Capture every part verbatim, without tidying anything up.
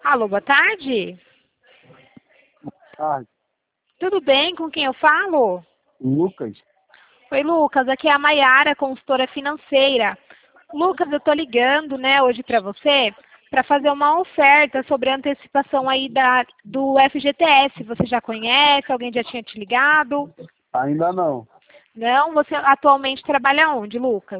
Alô, boa tarde. Ah, Tudo bem? Com quem eu falo? Lucas, Oi, Lucas. Aqui é a Maiara, consultora financeira. Lucas, eu tô ligando, né, hoje para você para fazer uma oferta sobre a antecipação aí da, do F G T S. Você já conhece? Alguém já tinha te ligado? ainda não. Não? Você atualmente trabalha onde, Lucas?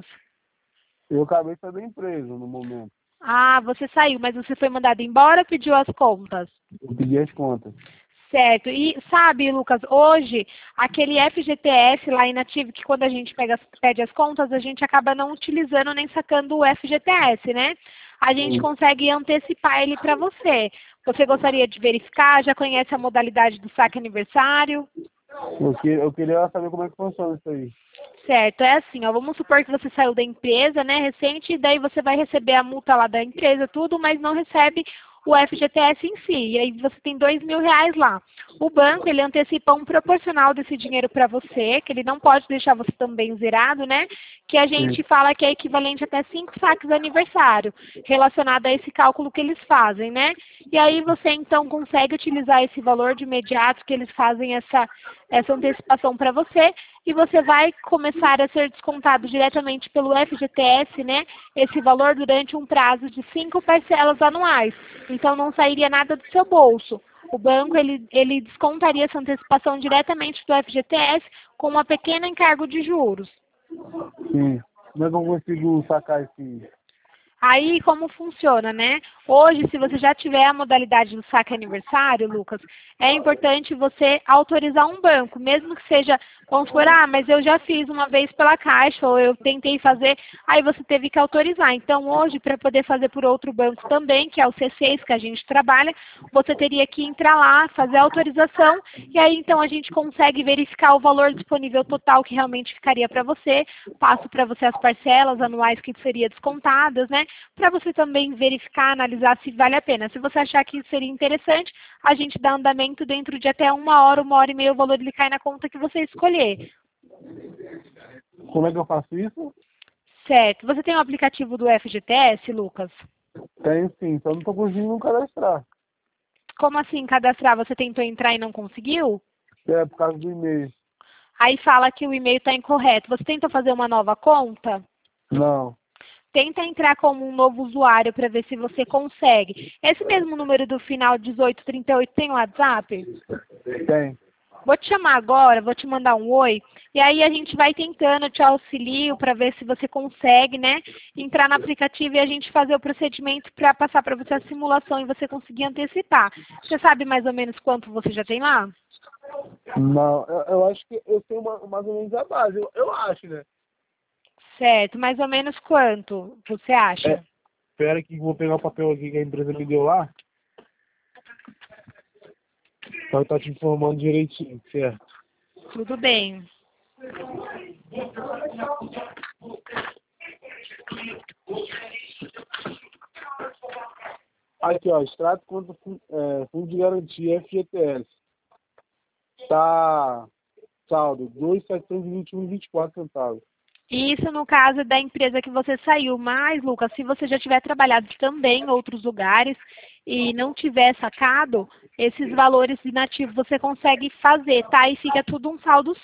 Eu acabei de sair da empresa no momento. Ah, você saiu, mas você foi mandado embora ou pediu as contas? Eu pedi as contas. Certo. E sabe, Lucas, hoje, aquele F G T S lá inativo, que quando a gente pega, pede as contas, a gente acaba não utilizando nem sacando o F G T S, né? A gente Sim. consegue antecipar ele para você. Você gostaria de verificar? Já conhece a modalidade do saque aniversário? Eu, que, eu queria saber como é que funciona isso aí. Certo, é assim, ó, vamos supor que você saiu da empresa, né, recente, e daí você vai receber a multa lá da empresa, tudo, mas não recebe o F G T S em si, e aí você tem dois mil reais lá. O banco, ele antecipa um proporcional desse dinheiro para você, que ele não pode deixar você também zerado, né, que a Sim. gente fala que é equivalente até cinco saques de aniversário, relacionado a esse cálculo que eles fazem, né, e aí você então consegue utilizar esse valor de imediato que eles fazem essa, essa antecipação para você, e você vai começar a ser descontado diretamente pelo F G T S, né, esse valor durante um prazo de cinco parcelas anuais. Então não sairia nada do seu bolso. O banco ele, ele descontaria essa antecipação diretamente do F G T S com uma pequena encargo de juros. Sim. Como é que eu consigo sacar esse... Aí, como funciona, né? Hoje, se você já tiver a modalidade do saque aniversário, Lucas, é importante você autorizar um banco, mesmo que seja, vamos supor, ah, mas eu já fiz uma vez pela Caixa, ou eu tentei fazer, aí você teve que autorizar. Então, hoje, para poder fazer por outro banco também, que é o C seis que a gente trabalha, você teria que entrar lá, fazer a autorização, e aí, então, a gente consegue verificar o valor disponível total que realmente ficaria para você, passo para você as parcelas anuais que seriam descontadas, né? Para você também verificar, analisar se vale a pena. Se você achar que seria interessante, a gente dá andamento dentro de até uma hora, uma hora e meia, o valor ele cai na conta que você escolher. Como é que eu faço isso? Certo. Você tem o aplicativo do F G T S, Lucas? Tenho sim, só não tô conseguindo cadastrar. Como assim cadastrar? Você tentou entrar e não conseguiu? É por causa do e-mail. Aí fala que o e-mail está incorreto. Você tentou fazer uma nova conta? Não. Tenta entrar como um novo usuário para ver se você consegue. Esse mesmo número do final dezoito trinta e oito tem WhatsApp? Tem. Vou te chamar agora, vou te mandar um oi, e aí a gente vai tentando, te auxilio para ver se você consegue, né, entrar no aplicativo e a gente fazer o procedimento para passar para você a simulação e você conseguir antecipar. Você sabe mais ou menos quanto você já tem lá? Não, eu, eu acho que eu tenho uma, mais ou menos a base. Eu, eu acho, né? Certo, mais ou menos quanto você acha? É, espera que eu vou pegar o papel aqui que a empresa me deu lá. Pra eu estar te informando direitinho, certo? Tudo bem. Aqui, ó, extrato contra fu- é, fundo de garantia F G T S. Tá saldo, dois mil setecentos e vinte e um e vinte e quatro centavos. Isso no caso da empresa que você saiu, mas, Lucas, se você já tiver trabalhado também em outros lugares e não tiver sacado, esses valores inativos você consegue fazer, tá? E fica tudo um saldo